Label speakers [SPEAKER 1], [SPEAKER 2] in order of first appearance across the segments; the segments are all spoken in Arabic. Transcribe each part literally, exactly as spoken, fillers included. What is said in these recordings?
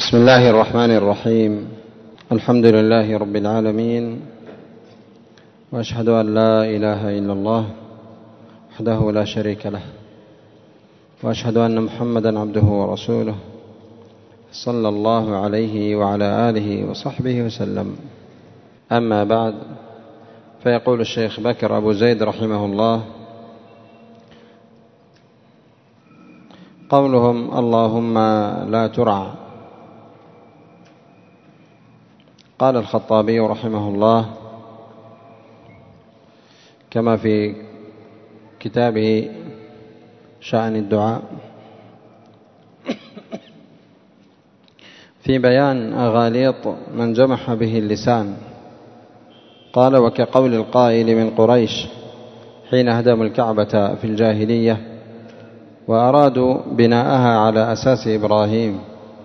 [SPEAKER 1] بسم الله الرحمن الرحيم. الحمد لله رب العالمين، وأشهد أن لا إله إلا الله وحده لا شريك له، وأشهد أن محمدا عبده ورسوله صلى الله عليه وعلى آله وصحبه وسلم. أما بعد، فيقول الشيخ بكر أبو زيد رحمه الله: قولهم اللهم لا ترع. قال الخطابي رحمه الله كما في كتابه شأن الدعاء في بيان أغاليط من جمح به اللسان، قال: وكقول القائل من قريش حين هدموا الكعبة في الجاهلية وأرادوا بناءها على أساس إبراهيم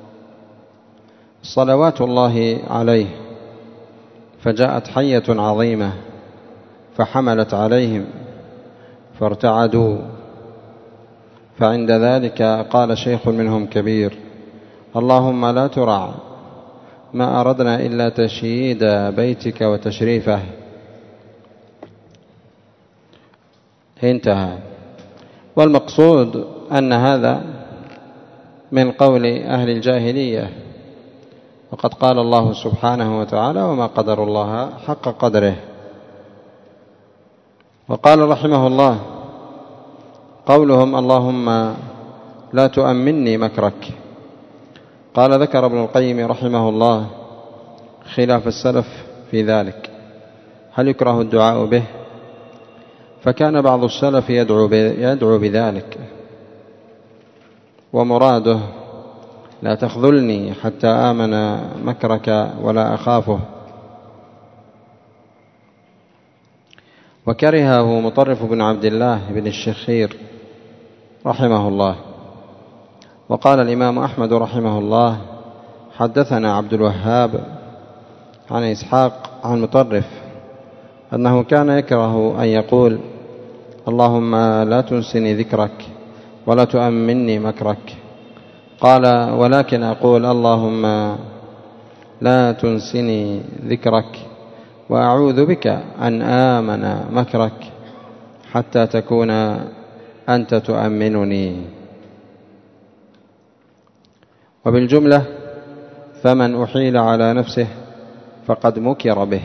[SPEAKER 1] صلوات الله عليه، فجاءت حية عظيمة فحملت عليهم فارتعدوا، فعند ذلك قال شيخ منهم كبير: اللهم لا ترع، ما أردنا إلا تشييد بيتك وتشريفه. انتهى. والمقصود أن هذا من قول أهل الجاهلية، وقد قال الله سبحانه وتعالى: وما قدر الله حق قدره. وقال رحمه الله: قولهم اللهم لا تؤمني مكرك. قال: ذكر ابن القيم رحمه الله خلاف السلف في ذلك، هل يكره الدعاء به؟ فكان بعض السلف يدعو يدعو بذلك، ومراده: لا تخذلني حتى آمن مكرك ولا أخافه. وكرهه مطرف بن عبد الله بن الشخير رحمه الله. وقال الإمام أحمد رحمه الله: حدثنا عبد الوهاب عن إسحاق عن مطرف أنه كان يكره أن يقول: اللهم لا تنسني ذكرك ولا تؤمني مكرك. قال: ولكن أقول: اللهم لا تنسني ذكرك وأعوذ بك أن آمن مكرك حتى تكون أنت تؤمنني. وبالجملة فمن أحيل على نفسه فقد مكر به.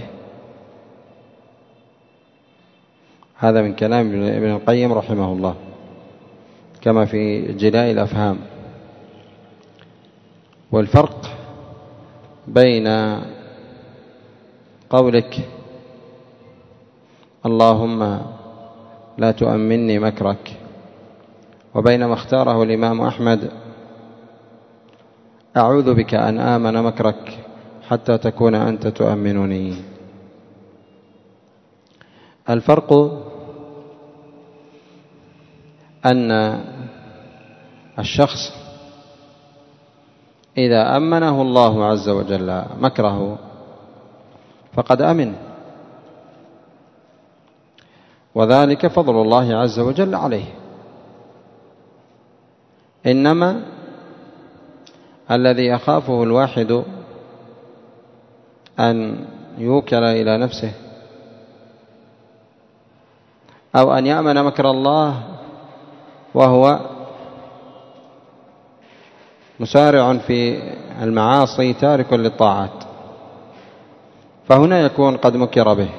[SPEAKER 1] هذا من كلام ابن القيم رحمه الله كما في جلاء الأفهام. والفرق بين قولك اللهم لا تؤمني مكرك وبين ما اختاره الإمام أحمد: أعوذ بك أن آمن مكرك حتى تكون أنت تؤمنني. الفرق أن الشخص إذا أمنه الله عز وجل مكره فقد أمن، وذلك فضل الله عز وجل عليه. إنما الذي يخافه الواحد أن يوكل إلى نفسه أو أن يأمن مكر الله وهو مسارع في المعاصي تارك للطاعات، فهنا يكون قد مكر به.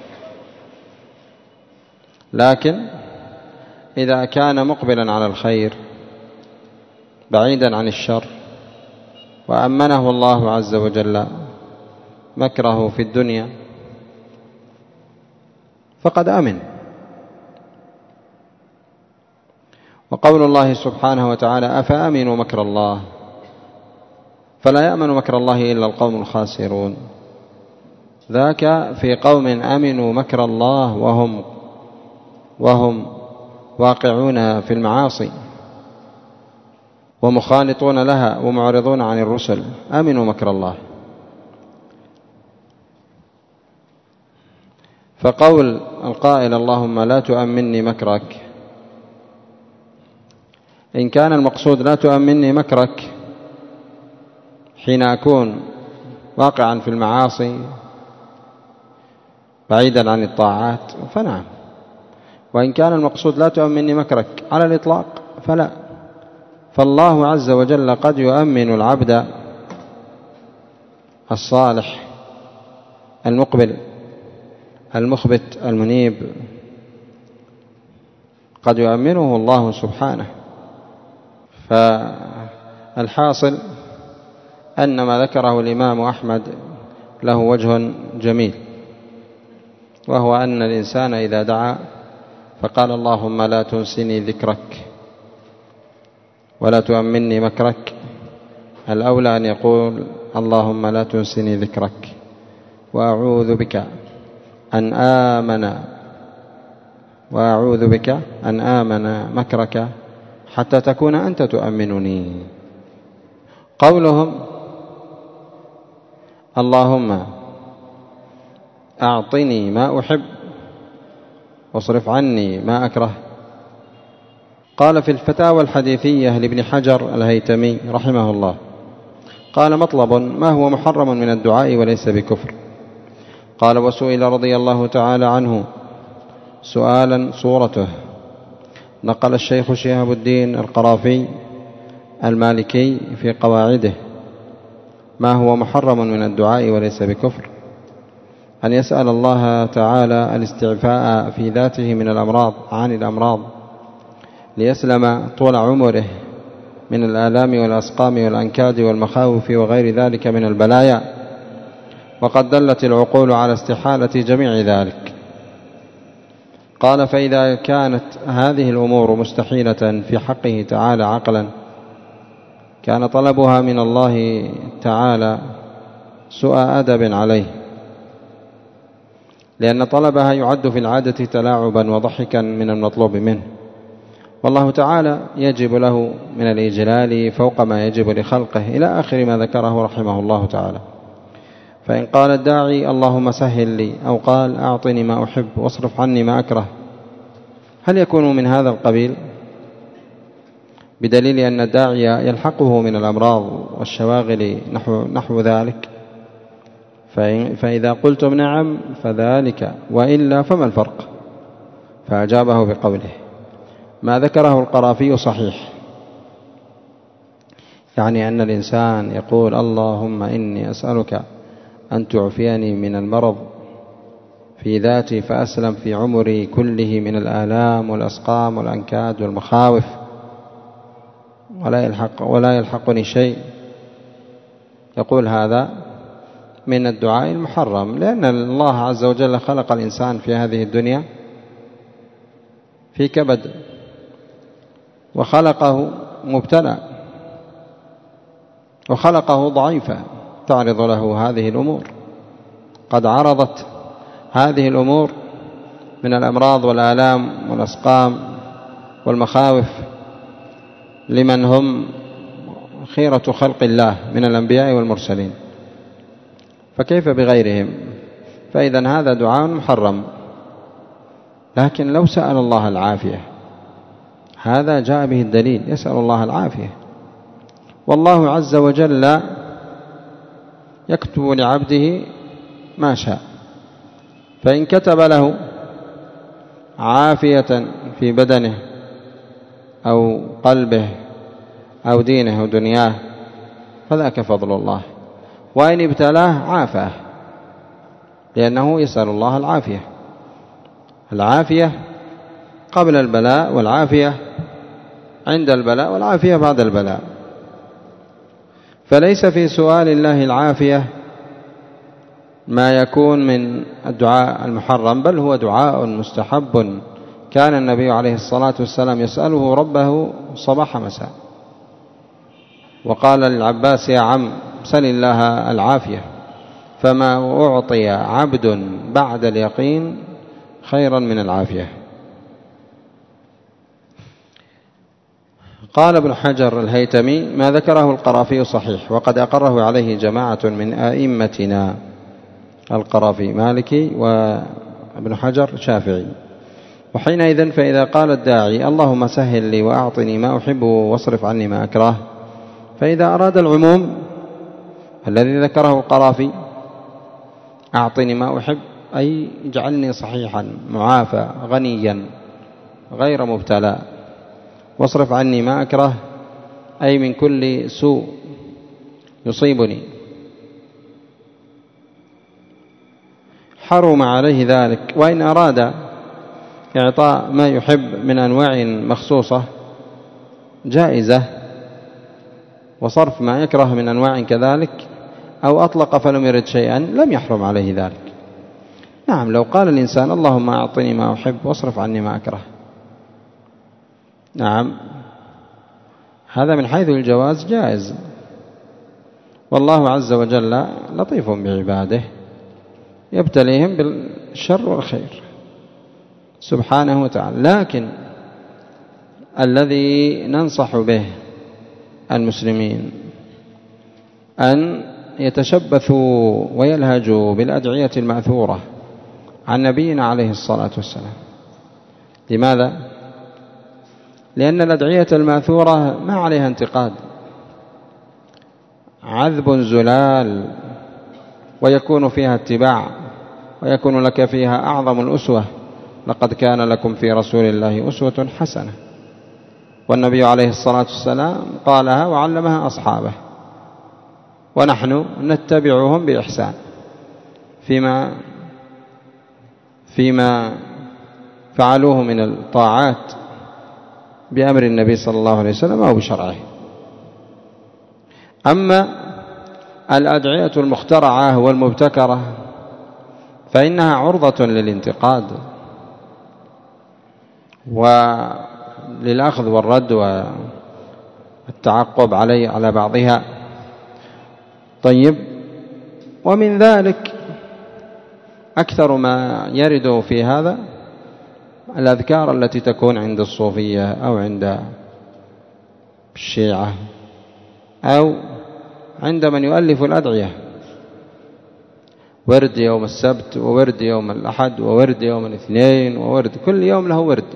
[SPEAKER 1] لكن إذا كان مقبلا على الخير بعيدا عن الشر وأمنه الله عز وجل مكره في الدنيا فقد أمن. وقول الله سبحانه وتعالى: أفأمنوا مكر الله، فلا يأمن مكر الله إلا القوم الخاسرون. ذاك في قوم أمنوا مكر الله وهم وهم واقعون في المعاصي ومخالطون لها ومعرضون عن الرسل، أمنوا مكر الله. فقول القائل اللهم لا تؤمني مكرك، إن كان المقصود لا تؤمني مكرك حين أكون واقعا في المعاصي بعيدا عن الطاعات فنعم، وإن كان المقصود لا تؤمني مكرك على الإطلاق فلا. فالله عز وجل قد يؤمن العبد الصالح المقبل المخبت المنيب، قد يؤمنه الله سبحانه. فالحاصل أن ما ذكره الإمام أحمد له وجه جميل، وهو أن الإنسان إذا دعا فقال اللهم لا تنسني ذكرك ولا تؤمني مكرك، الأولى أن يقول اللهم لا تنسني ذكرك وأعوذ بك أن آمن وأعوذ بك أن آمن مكرك حتى تكون أنت تؤمنني. قولهم اللهم أعطني ما أحب واصرف عني ما أكره، قال في الفتاوى الحديثية لابن حجر الهيتمي رحمه الله، قال مطلب ما هو محرم من الدعاء وليس بكفر. قال وسئل رضي الله تعالى عنه سؤالا صورته، نقل الشيخ شهاب الدين القرافي المالكي في قواعده ما هو محرم من الدعاء وليس بكفر، أن يسأل الله تعالى الاستعفاء في ذاته من الأمراض عن الأمراض ليسلم طول عمره من الآلام والأسقام والأنكاد والمخاوف وغير ذلك من البلايا، وقد دلت العقول على استحالة جميع ذلك. قال فإذا كانت هذه الأمور مستحيلة في حقه تعالى عقلا كان طلبها من الله تعالى سوء أدب عليه، لأن طلبها يعد في العادة تلاعبا وضحكا من المطلوب منه، والله تعالى يجب له من الإجلال فوق ما يجب لخلقه إلى آخر ما ذكره رحمه الله تعالى. فإن قال الداعي اللهم سهل لي أو قال أعطني ما أحب واصرف عني ما أكره، هل يكون من هذا القبيل؟ بدليل أن الداعي يلحقه من الأمراض والشواغل نحو, نحو ذلك. فإذا قلتم نعم فذلك، وإلا فما الفرق؟ فأجابه بقوله ما ذكره القرافي صحيح، يعني أن الإنسان يقول اللهم إني أسألك أن تعفيني من المرض في ذاتي فأسلم في عمري كله من الآلام والأسقام والأنكاد والمخاوف ولا يلحق ولا يلحقني شيء، يقول هذا من الدعاء المحرم، لأن الله عز وجل خلق الإنسان في هذه الدنيا في كبد، وخلقه مبتلى، وخلقه ضعيفا تعرض له هذه الأمور. قد عرضت هذه الأمور من الأمراض والآلام والأسقام والمخاوف لمن هم خيرة خلق الله من الأنبياء والمرسلين، فكيف بغيرهم؟ فإذا هذا دعاء محرم. لكن لو سأل الله العافية، هذا جاء به الدليل، يسأل الله العافية، والله عز وجل يكتب لعبده ما شاء، فإن كتب له عافية في بدنه أو قلبه أو دينه أو دنياه فذاك فضل الله، وإن ابتلاه عافاه، لأنه يسأل الله العافية، العافية قبل البلاء والعافية عند البلاء والعافية بعد البلاء. فليس في سؤال الله العافية ما يكون من الدعاء المحرم، بل هو دعاء مستحب كان النبي عليه الصلاة والسلام يسأله ربه صباح مساء، وقال للعباس يا عم سل الله العافية، فما أعطي عبد بعد اليقين خيرا من العافية. قال ابن حجر الهيتمي ما ذكره القرافي صحيح، وقد أقره عليه جماعة من أئمتنا، القرافي مالكي وابن حجر شافعي. وحينئذ فإذا قال الداعي اللهم سهل لي وأعطني ما أحب واصرف عني ما أكره، فإذا أراد العموم الذي ذكره القرافي أعطني ما أحب أي اجعلني صحيحا معافى غنيا غير مبتلى، واصرف عني ما أكره أي من كل سوء يصيبني. حرم عليه ذلك. وإن أراد إعطاء ما يحب من أنواع مخصوصة جائزة، وصرف ما يكره من أنواع كذلك، أو أطلق فلم يرد شيئا لم يحرم عليه ذلك. نعم، لو قال الإنسان اللهم أعطني ما أحب واصرف عني ما أكره، نعم، هذا من حيث الجواز جائز، والله عز وجل لطيف بعباده يبتليهم بالشر والخير سبحانه وتعالى. لكن الذي ننصح به المسلمين أن يتشبثوا ويلهجوا بالأدعية المأثورة عن نبينا عليه الصلاة والسلام. لماذا؟ لأن الأدعية المأثورة ما عليها انتقاد، عذب زلال، ويكون فيها اتباع، ويكون لك فيها أعظم الأسوة. لقد كان لكم في رسول الله أسوة حسنة. والنبي عليه الصلاة والسلام قالها وعلمها أصحابه، ونحن نتبعهم بإحسان فيما فيما فعلوه من الطاعات بأمر النبي صلى الله عليه وسلم أو بشرعه. أما الأدعية المخترعة والمبتكرة فإنها عرضة للانتقاد وللأخذ والرد والتعقب علي على بعضها. طيب، ومن ذلك أكثر ما يرد في هذا الأذكار التي تكون عند الصوفية أو عند الشيعة أو عند من يؤلف الأدعية، ورد يوم السبت، وورد يوم الأحد، وورد يوم الاثنين، وورد كل يوم له ورد،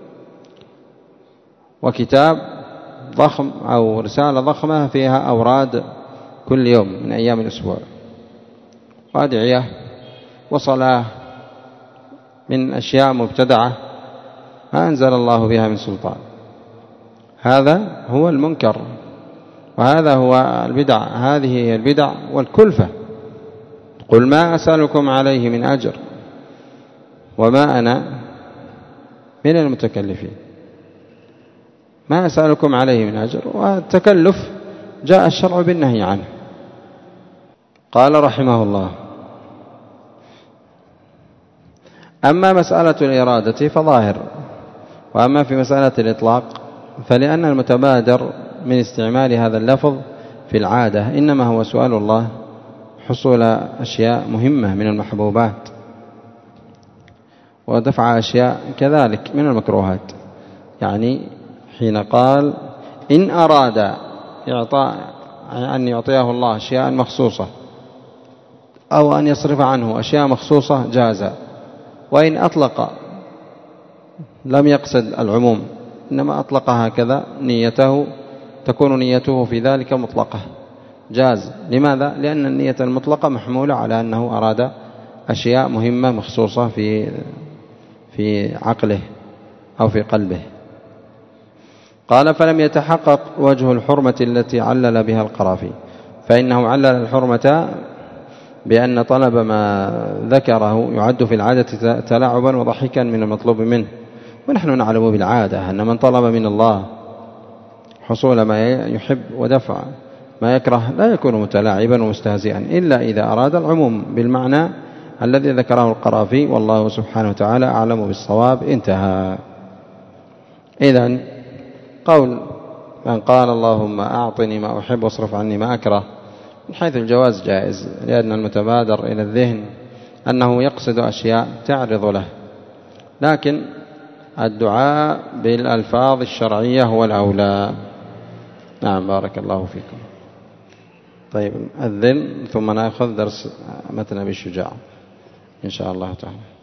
[SPEAKER 1] وكتاب ضخم أو رسالة ضخمة فيها أوراد كل يوم من أيام الأسبوع، وأدعية وصلاة من أشياء مبتدعة ما أنزل الله بها من سلطان. هذا هو المنكر، وهذا هو البدع. هذه هي البدع والكلفة. قل ما أسألكم عليه من أجر وما أنا من المتكلفين. ما أسألكم عليه من أجر، والتكلف جاء الشرع بالنهي عنه. قال رحمه الله: أما مسألة الإرادة فظاهر، وأما في مسألة الإطلاق فلأن المتبادر من استعمال هذا اللفظ في العادة إنما هو سؤال الله حصول أشياء مهمة من المحبوبات، ودفع أشياء كذلك من المكروهات. يعني حين قال إن أراد إعطاء أن يعطيه الله أشياء مخصوصة أو أن يصرف عنه أشياء مخصوصة جاز، وإن أطلق لم يقصد العموم، إنما أطلق هكذا نيته، تكون نيته في ذلك مطلقة، جاز. لماذا؟ لأن النية المطلقة محمولة على أنه أراد أشياء مهمة مخصوصة في في عقله أو في قلبه. قال: فلم يتحقق وجه الحرمة التي علل بها القرافي، فإنه علل الحرمة بأن طلب ما ذكره يعد في العادة تلاعبا وضحكا من المطلوب منه، ونحن نعلم بالعادة أن من طلب من الله حصول ما يحب ودفع ما يكره لا يكون متلاعبا ومستهزئا، إلا إذا أراد العموم بالمعنى الذي ذكره القرافي، والله سبحانه وتعالى أعلم بالصواب. انتهى. إذن قول من قال اللهم أعطني ما أحب واصرف عني ما أكره من حيث الجواز جائز، لأن المتبادر إلى الذهن أنه يقصد أشياء تعرض له، لكن الدعاء بالألفاظ الشرعية هو الأولى. نعم، بارك الله فيكم. طيب، أذن ثم نأخذ درس متن أبي الشجاع إن شاء الله تعالى.